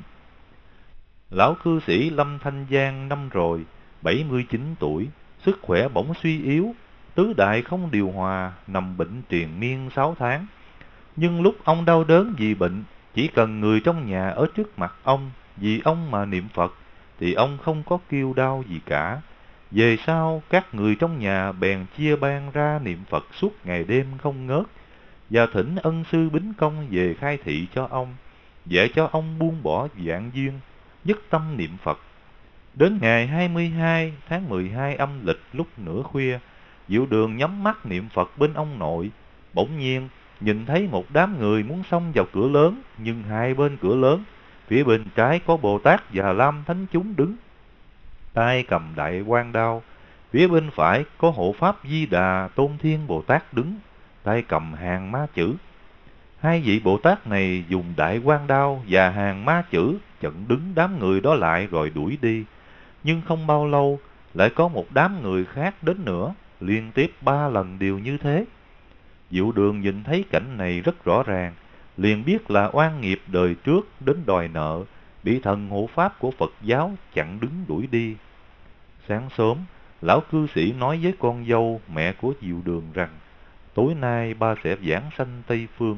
Lão cư sĩ Lâm Thanh Giang năm rồi, 79 tuổi, sức khỏe bỗng suy yếu, tứ đại không điều hòa, nằm bệnh triền miên 6 tháng. Nhưng lúc ông đau đớn vì bệnh, chỉ cần người trong nhà ở trước mặt ông, vì ông mà niệm Phật, thì ông không có kêu đau gì cả. Về sau, các người trong nhà bèn chia ban ra niệm Phật suốt ngày đêm không ngớt, và thỉnh ân sư Bính Công về khai thị cho ông, dạy cho ông buông bỏ vạn duyên, nhất tâm niệm Phật. Đến ngày 22 tháng 12 âm lịch lúc nửa khuya, Diệu Đường nhắm mắt niệm Phật bên ông nội. Bỗng nhiên, nhìn thấy một đám người muốn xông vào cửa lớn, nhưng hai bên cửa lớn, phía bên trái có Bồ Tát và Lam Thánh Chúng đứng, tay cầm đại quang đao. Phía bên phải có hộ pháp Di Đà Tôn Thiên Bồ Tát đứng, tay cầm hàng ma chữ. Hai vị Bồ Tát này dùng đại quang đao và hàng ma chữ chặn đứng đám người đó lại rồi đuổi đi. Nhưng không bao lâu, lại có một đám người khác đến nữa, liên tiếp 3 lần đều như thế. Diệu Đường nhìn thấy cảnh này rất rõ ràng, liền biết là oan nghiệp đời trước đến đòi nợ, bị thần hộ pháp của Phật giáo chặn đứng đuổi đi. Sáng sớm, lão cư sĩ nói với con dâu mẹ của Diệu Đường rằng tối nay ba sẽ giảng sanh Tây Phương.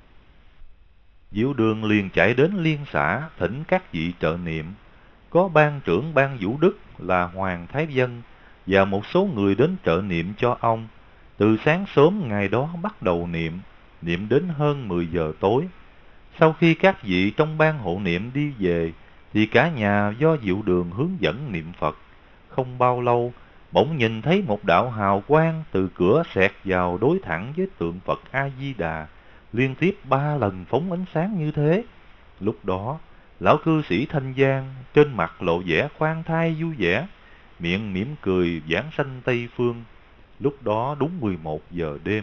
Diệu Đường liền chạy đến liên xã thỉnh các vị trợ niệm. Có ban trưởng ban Vũ Đức là Hoàng Thái Dân và một số người đến trợ niệm cho ông. Từ sáng sớm ngày đó bắt đầu niệm đến hơn 10 giờ tối. Sau khi các vị trong ban hộ niệm đi về, thì cả nhà do Diệu Đường hướng dẫn niệm Phật. Không bao lâu, bỗng nhìn thấy một đạo hào quang từ cửa xẹt vào đối thẳng với tượng Phật A-di-đà, liên tiếp 3 lần phóng ánh sáng như thế. Lúc đó, lão cư sĩ Thanh Giang trên mặt lộ vẻ khoan thai vui vẻ, miệng mỉm cười giảng sanh Tây Phương. Lúc đó đúng 11 giờ đêm.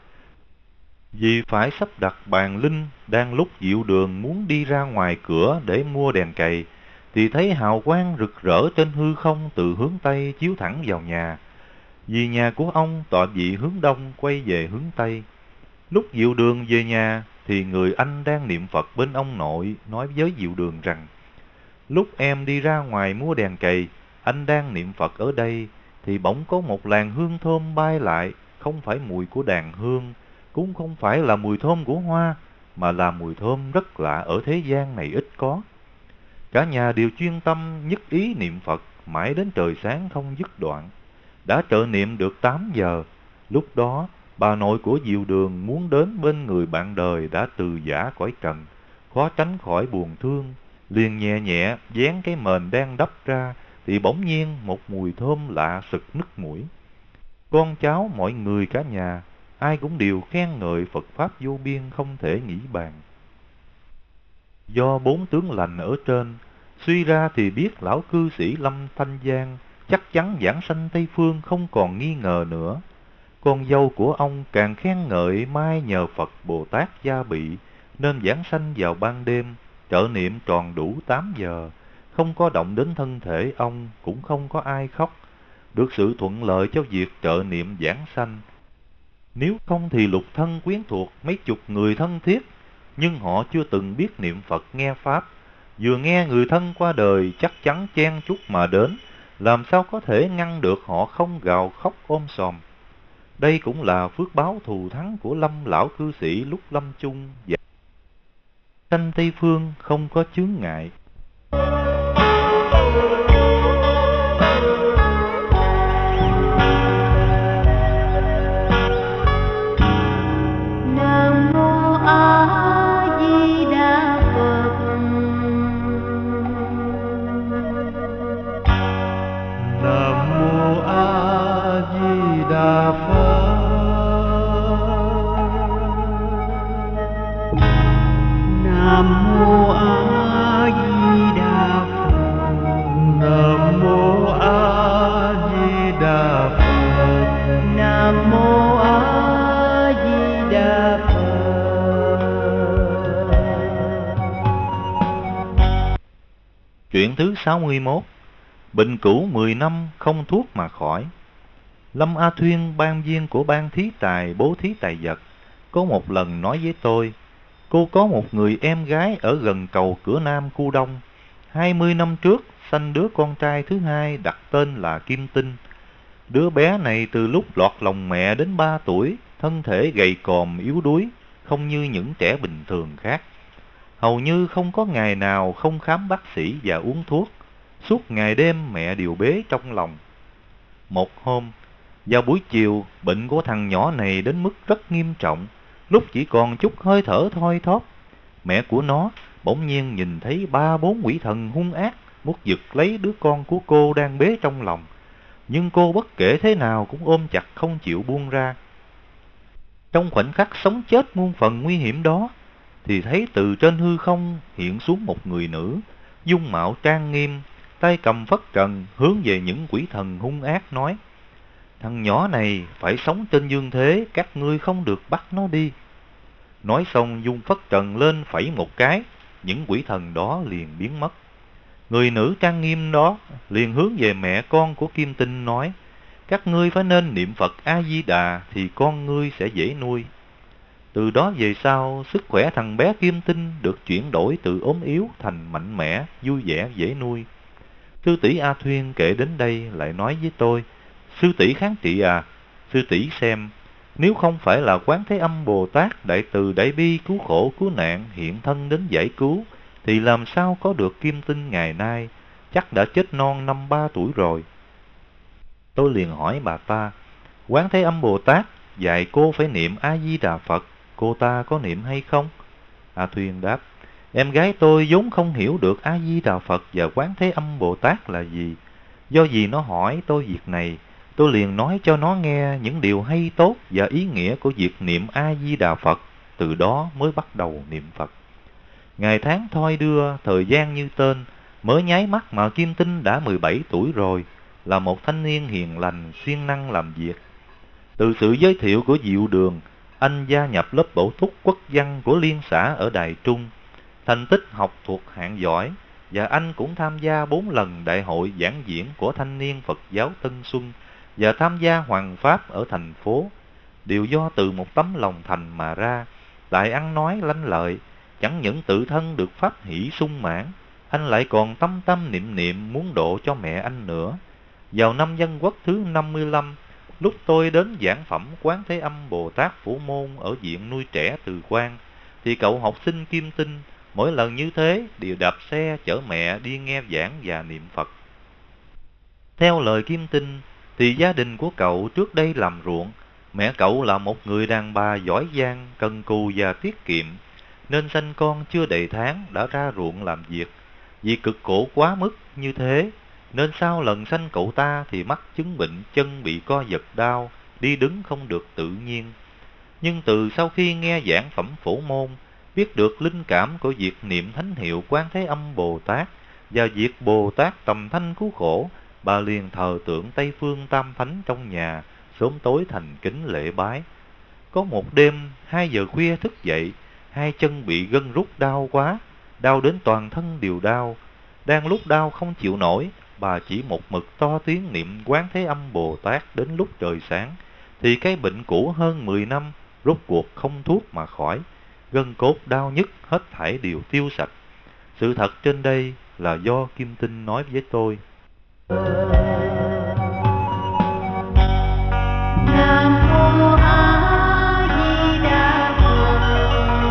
Vì phải sắp đặt bàn linh, đang lúc Diệu Đường muốn đi ra ngoài cửa để mua đèn cầy, thì thấy hào quang rực rỡ trên hư không từ hướng Tây chiếu thẳng vào nhà. Vì nhà của ông tọa vị hướng Đông quay về hướng Tây. Lúc Diệu Đường về nhà, thì người anh đang niệm Phật bên ông nội nói với Diệu Đường rằng: lúc em đi ra ngoài mua đèn cầy, anh đang niệm Phật ở đây, thì bỗng có một làn hương thơm bay lại, không phải mùi của đàn hương, cũng không phải là mùi thơm của hoa, mà là mùi thơm rất lạ ở thế gian này ít có. Cả nhà đều chuyên tâm nhất ý niệm Phật, mãi đến trời sáng không dứt đoạn. Đã trợ niệm được 8 giờ, lúc đó bà nội của Diệu Đường muốn đến bên người bạn đời đã từ giã cõi trần, khó tránh khỏi buồn thương, liền nhẹ nhẹ vén cái mền đang đắp ra, thì bỗng nhiên một mùi thơm lạ sực nức mũi. Con cháu mọi người cả nhà, ai cũng đều khen ngợi Phật Pháp vô biên không thể nghĩ bàn. Do 4 tướng lành ở trên, suy ra thì biết lão cư sĩ Lâm Thanh Giang chắc chắn giảng sanh Tây Phương không còn nghi ngờ nữa. Con dâu của ông càng khen ngợi mai nhờ Phật Bồ Tát gia bị, nên giảng sanh vào ban đêm, trợ niệm tròn đủ 8 giờ, không có động đến thân thể ông, cũng không có ai khóc, được sự thuận lợi cho việc trợ niệm giảng sanh. Nếu không thì lục thân quyến thuộc mấy chục người thân thiết, nhưng họ chưa từng biết niệm Phật nghe Pháp, vừa nghe người thân qua đời chắc chắn chen chúc mà đến, làm sao có thể ngăn được họ không gào khóc ôm sòm. Đây cũng là phước báo thù thắng của Lâm lão cư sĩ lúc lâm chung, và sanh Tây Phương không có chướng ngại. Nam mô A Di Đà Phật. Nam mô A Di Đà Phật. Nam mô A Di Chuyện thứ 61. Bệnh cũ 10 năm không thuốc mà khỏi. Lâm A Thuyên, ban viên của ban thí tài bố thí tài vật, có một lần nói với tôi, cô có một người em gái ở gần cầu Cửa Nam khu Đông. 20 năm trước sanh đứa con trai thứ hai, đặt tên là Kim Tinh. Đứa bé này từ lúc lọt lòng mẹ đến 3 tuổi, thân thể gầy còm yếu đuối, không như những trẻ bình thường khác. Hầu như không có ngày nào không khám bác sĩ và uống thuốc. Suốt ngày đêm mẹ đều bế trong lòng. Một hôm, vào buổi chiều, bệnh của thằng nhỏ này đến mức rất nghiêm trọng, lúc chỉ còn chút hơi thở thoi thóp. Mẹ của nó bỗng nhiên nhìn thấy 3-4 quỷ thần hung ác muốn giật lấy đứa con của cô đang bế trong lòng. Nhưng cô bất kể thế nào cũng ôm chặt không chịu buông ra. Trong khoảnh khắc sống chết muôn phần nguy hiểm đó, thì thấy từ trên hư không hiện xuống một người nữ, dung mạo trang nghiêm, tay cầm phất trần hướng về những quỷ thần hung ác nói: thằng nhỏ này phải sống trên dương thế, các ngươi không được bắt nó đi. Nói xong dung phất trần lên phẩy một cái, những quỷ thần đó liền biến mất. Người nữ trang nghiêm đó liền hướng về mẹ con của Kim Tinh nói: các ngươi phải nên niệm Phật A-di-đà thì con ngươi sẽ dễ nuôi. Từ đó về sau, sức khỏe thằng bé Kim Tinh được chuyển đổi từ ốm yếu thành mạnh mẽ, vui vẻ, dễ nuôi. Sư tỷ A Thuyên kể đến đây lại nói với tôi: sư tỷ Kháng Trị à, sư tỷ xem, nếu không phải là Quán Thế Âm Bồ Tát đại từ đại bi cứu khổ cứu nạn hiện thân đến giải cứu, thì làm sao có được Kim Tinh ngày nay, chắc đã chết non 5-3 tuổi rồi. Tôi liền hỏi bà ta: Quán Thế Âm Bồ Tát dạy cô phải niệm A-di-đà Phật, cô ta có niệm hay không? A Thuyên đáp: em gái tôi vốn không hiểu được A-di-đà Phật và Quán Thế Âm Bồ Tát là gì. Do gì nó hỏi tôi việc này, tôi liền nói cho nó nghe những điều hay tốt và ý nghĩa của việc niệm A-di-đà Phật, từ đó mới bắt đầu niệm Phật. Ngày tháng thoi đưa, thời gian như tên, mới nháy mắt mà Kim Tinh đã 17 tuổi rồi, là một thanh niên hiền lành, siêng năng làm việc. Từ sự giới thiệu của Diệu Đường, anh gia nhập lớp bổ túc quốc văn của liên xã ở Đài Trung, thành tích học thuộc hạng giỏi, và anh cũng tham gia 4 lần đại hội giảng diễn của Thanh niên Phật giáo Tân Xuân và tham gia hoàng pháp ở thành phố, đều do từ một tấm lòng thành mà ra. Lại ăn nói lanh lợi, chẳng những tự thân được pháp hỷ sung mãn, anh lại còn tâm tâm niệm niệm muốn độ cho mẹ anh nữa. Vào năm Dân Quốc thứ 55, lúc tôi đến giảng phẩm Quán Thế Âm Bồ Tát Phổ Môn ở viện nuôi trẻ Từ Quan, thì cậu học sinh Kim Tinh mỗi lần như thế đều đạp xe chở mẹ đi nghe giảng và niệm Phật. Theo lời Kim Tinh, thì gia đình của cậu trước đây làm ruộng, mẹ cậu là một người đàn bà giỏi giang, cần cù và tiết kiệm, nên sanh con chưa đầy tháng đã ra ruộng làm việc. Vì cực khổ quá mức như thế, nên sau lần sanh cậu ta thì mắc chứng bệnh chân bị co giật đau, đi đứng không được tự nhiên. Nhưng từ sau khi nghe giảng phẩm Phổ Môn, biết được linh cảm của việc niệm thánh hiệu Quán Thế Âm Bồ Tát và việc Bồ Tát tầm thanh cứu khổ, bà liền thờ tượng Tây Phương Tam Thánh trong nhà, sớm tối thành kính lễ bái. Có một đêm 2 giờ khuya thức dậy, hai chân bị gân rút đau quá, đau đến toàn thân đều đau. Đang lúc đau không chịu nổi, bà chỉ một mực to tiếng niệm Quán Thế Âm Bồ Tát đến lúc trời sáng, thì cái bệnh cũ hơn 10 năm rốt cuộc không thuốc mà khỏi, gân cốt đau nhức hết thảy đều tiêu sạch. Sự thật trên đây là do Kim Tinh nói với tôi. Nam mô A Di Đà Phật.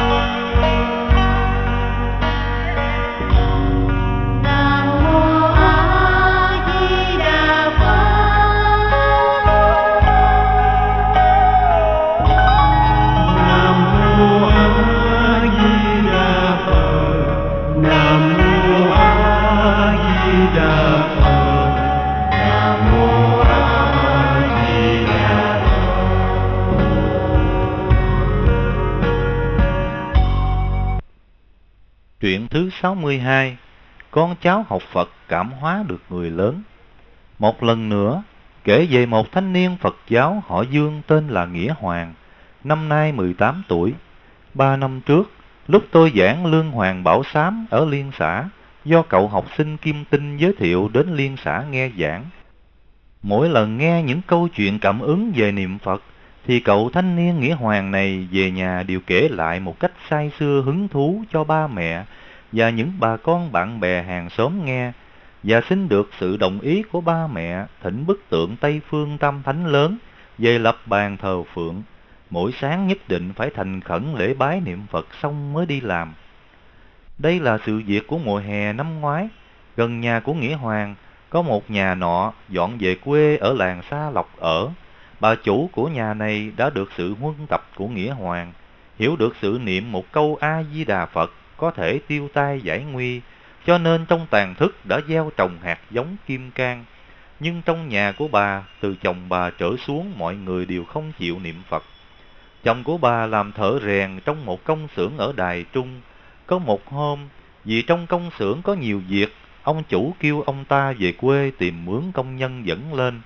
Nam mô A Di Đà Phật. Nam mô A Di Đà Phật. Nam mô A Di Đà Phật. Nam mô A Di Đà Phật. Truyện thứ 62. Con cháu học Phật cảm hóa được người lớn. Một lần nữa, kể về một thanh niên Phật giáo họ Dương tên là Nghĩa Hoàng, năm nay 18 tuổi. 3 năm trước, lúc tôi giảng Lương Hoàng Bảo Sám ở Liên xã, do cậu học sinh Kim Tinh giới thiệu đến liên xã nghe giảng. Mỗi lần nghe những câu chuyện cảm ứng về niệm Phật, thì cậu thanh niên nghĩa hoàng này về nhà đều kể lại một cách say sưa hứng thú cho ba mẹ và những bà con bạn bè hàng xóm nghe, và xin được sự đồng ý của ba mẹ thỉnh bức tượng Tây Phương Tam Thánh lớn về lập bàn thờ phượng. Mỗi sáng nhất định phải thành khẩn lễ bái niệm Phật xong mới đi làm. Đây là sự việc của mùa hè năm ngoái. Gần nhà của Nghĩa Hoàng có một nhà nọ dọn về quê ở làng Sa Lộc ở. Bà chủ của nhà này đã được sự huân tập của Nghĩa Hoàng, hiểu được sự niệm một câu A Di Đà Phật có thể tiêu tai giải nguy, cho nên trong tàn thức đã gieo trồng hạt giống kim cang. Nhưng trong nhà của bà, từ chồng bà trở xuống, mọi người đều không chịu niệm Phật. Chồng của bà làm thợ rèn trong một công xưởng ở Đài Trung. Có một hôm, vì trong công xưởng có nhiều việc, ông chủ kêu ông ta về quê tìm mướn công nhân dẫn lên.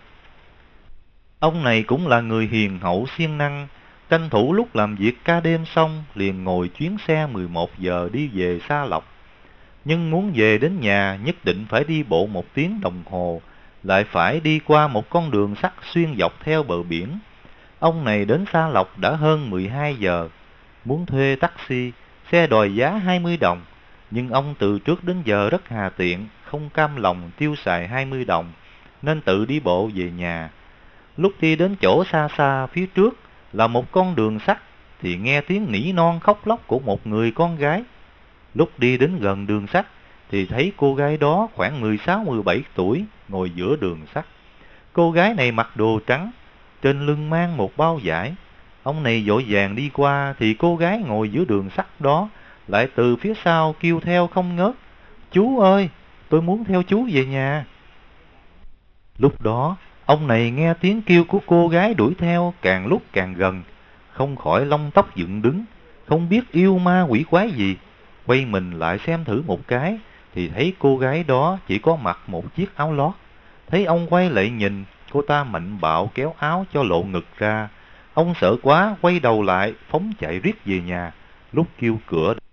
Ông này cũng là người hiền hậu siêng năng, tranh thủ lúc làm việc ca đêm xong liền ngồi chuyến xe 11 giờ đi về Sa Lộc. Nhưng muốn về đến nhà nhất định phải đi bộ 1 tiếng đồng hồ, lại phải đi qua một con đường sắt xuyên dọc theo bờ biển. Ông này đến Sa Lộc đã hơn 12 giờ, muốn thuê taxi, xe đòi giá 20 đồng, nhưng ông từ trước đến giờ rất hà tiện, không cam lòng tiêu xài 20 đồng, nên tự đi bộ về nhà. Lúc đi đến chỗ xa xa phía trước là một con đường sắt, thì nghe tiếng nỉ non khóc lóc của một người con gái. Lúc đi đến gần đường sắt thì thấy cô gái đó khoảng 16-17 tuổi ngồi giữa đường sắt. Cô gái này mặc đồ trắng, trên lưng mang một bao vải. Ông này vội vàng đi qua thì cô gái ngồi giữa đường sắt đó lại từ phía sau kêu theo không ngớt: "Chú ơi, tôi muốn theo chú về nhà." Lúc đó, ông này nghe tiếng kêu của cô gái đuổi theo càng lúc càng gần, không khỏi lông tóc dựng đứng, không biết yêu ma quỷ quái gì. Quay mình lại xem thử một cái, thì thấy cô gái đó chỉ có mặc một chiếc áo lót. Thấy ông quay lại nhìn, cô ta mạnh bạo kéo áo cho lộ ngực ra. Ông sợ quá, quay đầu lại, phóng chạy riết về nhà. Lúc kêu cửa